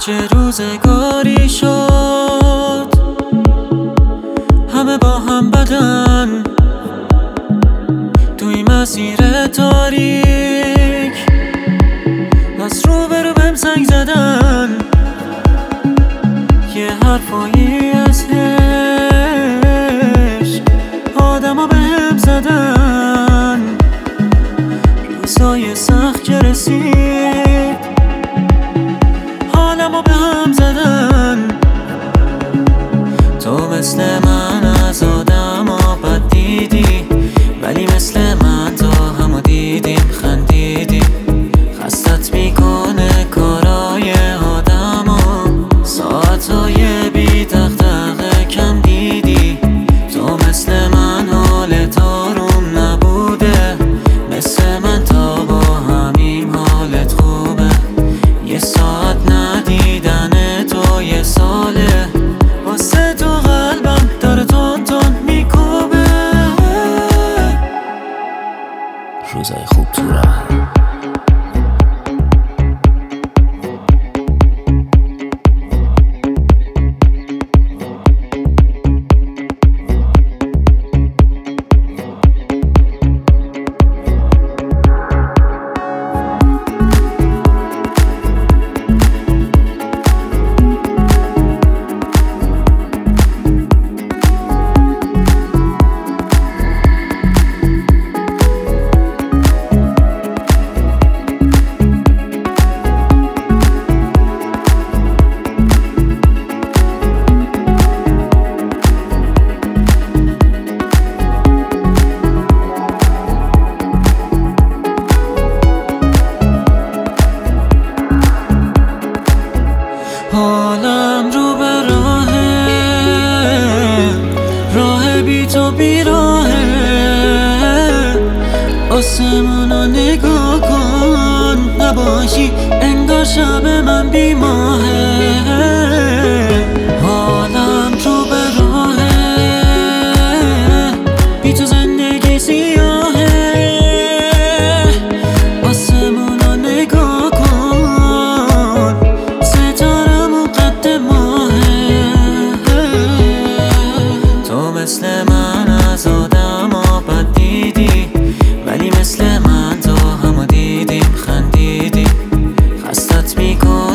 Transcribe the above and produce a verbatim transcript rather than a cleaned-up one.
چه روزگاری شد همه با هم بدن توی مسیر تاریک، از رو به رو بهم زنگ زدن، یه حرفایی از عشق آدما بهم زدن. روزای سخت که رسید حالمو بهم زدن. تو مثل من از آدما بد دیدی، ولی مثل من تو همو دیدیم خندیدیم. خستت میکنه کارای آدما، ساعتای بی دغدغه کم دیدی. تو مثل من حالت آروم نبوده، مثل من تا با همین حالت خوبه. یه ساعت ندیدن تو یه ساله، واسه تو قلبم داره تون تون میکوبه. روزای خوب تو راه حالم رو به راهه، راه بی تو بی راهه. آسمونو نگاه کن، نباشی انگار شب من بی ماهه. حالم رو به راهه، بی تو زندگی سیاهه. آسمونو نگاه کن، مثل من از آدما بد دیدی، ولی مثل من تو همو دیدیم خندیدیم. خستت میکن